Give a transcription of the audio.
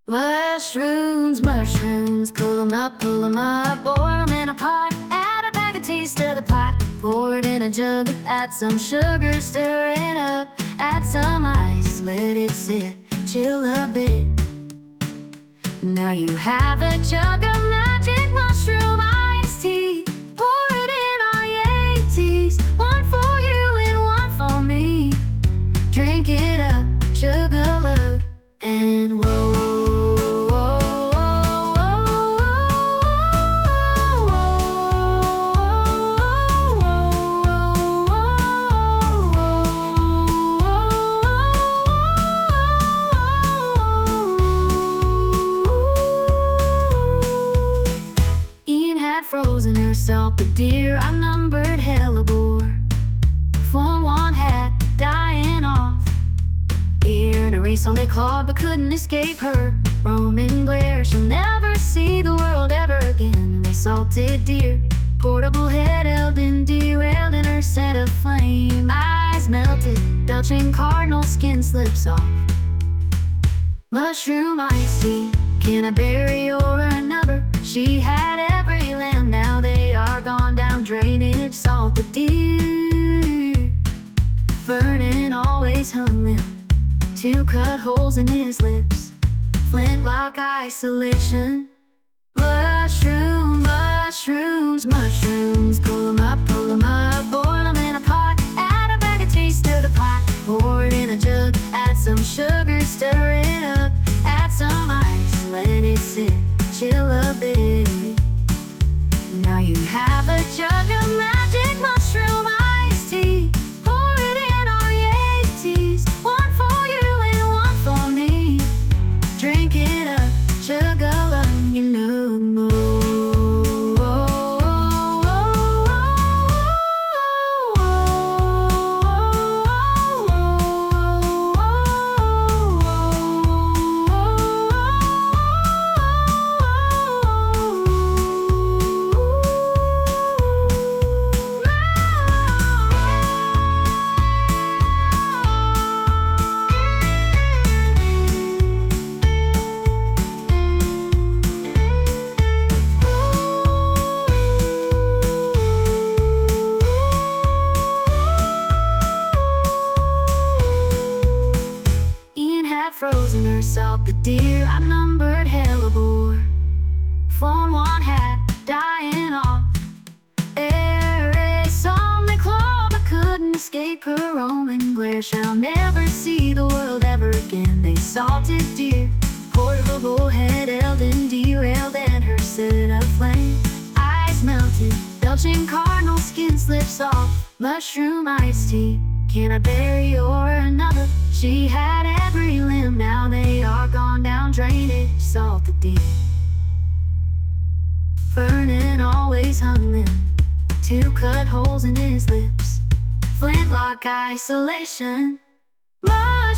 Mushrooms, mushrooms, pull 'em up, boil 'em in a pot. Add a bag of tea, stir the pot, pour it in a jug. Add some sugar, stir it up. Add some ice, let it sit, chill a bit. Now you have a jug of magic mushroom iced tea. Pour it in our Yetis, one for you and one for me. Drink it up, sugar love, and whoa. Frozen herself a deer, outnumbered hellebore. For one had dying off. Ear in a race on their claw, but couldn't escape her Roman glare. She'll never see the world ever again. They salted deer, portable head held and derailed in her set of flame. Eyes melted, belching cardinal skin slips off. Mushroom iced tea, can I bury or another? She had every lamb, now they are gone down drainage. Salted deer, Vernon always hung them, 2 cut holes in his lips. Flintlock isolation. Mushroom, mushrooms, mushrooms, pull 'em up, boil 'em in a pot. Add a bag of tea, stir the pot, pour it in a jug. Add some sugar, stir it up. Add some ice, let it sit, chill a bit. Now you have a jug of magic mushroom iced tea. Pour it in our Yetis, one for you and one for me. Drink it up, sugar love, you know. Frozen herself a deer, outnumbered hellebore. For one had dying off. Air race on the claw, but couldn't escape her Roman glare. Shall never see the world ever again. They salted deer, portable head held and derailed, and her set of flame. Eyes melted, belching cardinal skin slips off. Mushroom iced tea, can I bury or another? She had every limb, now they are gone down drainage. Salted deer, Vernon always hung them, 2 cut holes in his lips. Flintlock isolation.